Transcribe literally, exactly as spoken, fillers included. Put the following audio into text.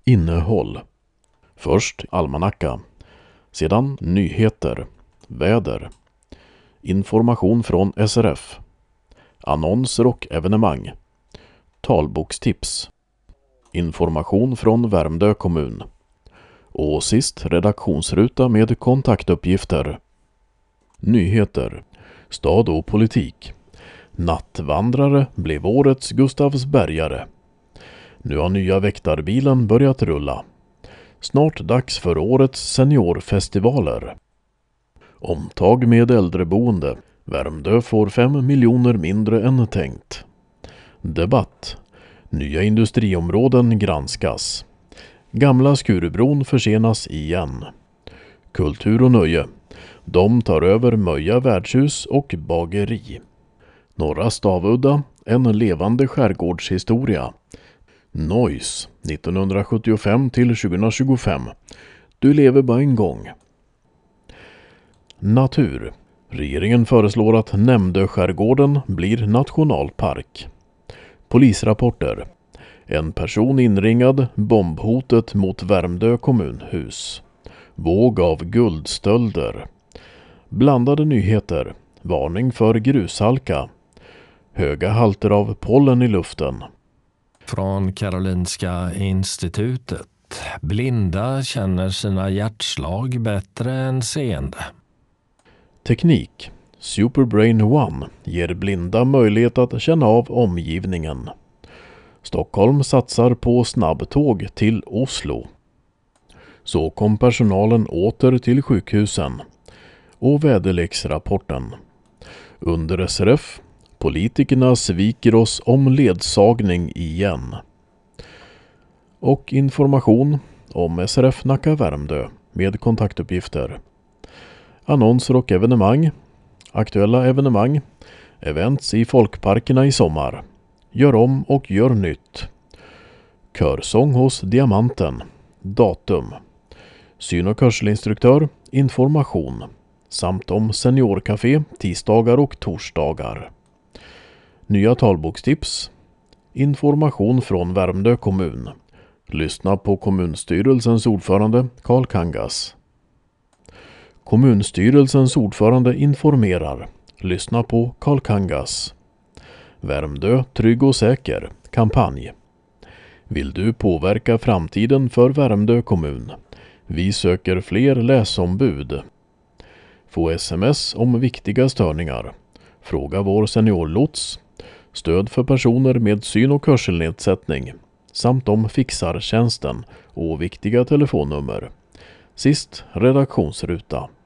Innehåll. Först almanacka. Sedan nyheter, väder, information från S R F, annonser och evenemang, talbokstips, information från Värmdö kommun och sist redaktionsruta med kontaktuppgifter. Nyheter, stad och politik. Nattvandrare blev årets Gustavsbergare. Nu har nya väktarbilen börjat rulla. Snart dags för årets seniorfestivaler. Omtag med äldreboende. Värmdö får fem miljoner mindre än tänkt. Debatt. Nya industriområden granskas. Gamla Skurubron försenas igen. Kultur och nöje. De tar över Möja värdshus och bageri. Norra Stavudda, en levande skärgårdshistoria. Noise, nittonhundrasjuttiofem till tjugohundratjugofem. Du lever bara en gång. Natur. Regeringen föreslår att Nämndöskärgården blir nationalpark. Polisrapporter. En person inringad, bombhotet mot Värmdö kommunhus. Våg av guldstölder. Blandade nyheter. Varning för grushalka. Höga halter av pollen i luften. Från Karolinska institutet. Blinda känner sina hjärtslag bättre än seende. Teknik. Superbrain One ger blinda möjlighet att känna av omgivningen. Stockholm satsar på snabbtåg till Oslo. Så kom personalen åter till sjukhusen. Och väderleksrapporten. Under S R F. Politikerna sviker oss om ledsagning igen. Och information om S R F Nacka Värmdö med kontaktuppgifter. Annonser och evenemang. Aktuella evenemang. Events i folkparkerna i sommar. Gör om och gör nytt. Körsång hos Diamanten. Datum. Syn- och hörselinstruktör. Information. Samt om seniorkafé tisdagar och torsdagar. Nya talbokstips. Information från Värmdö kommun. Lyssna på kommunstyrelsens ordförande Karl Kangas. Kommunstyrelsens ordförande informerar. Lyssna på Karl Kangas. Värmdö trygg och säker. Kampanj. Vill du påverka framtiden för Värmdö kommun? Vi söker fler läsombud. Få sms om viktiga störningar. Fråga vår seniorlots. Stöd för personer med syn- och hörselnedsättning. Samt om fixartjänsten och viktiga telefonnummer. Sist redaktionsruta.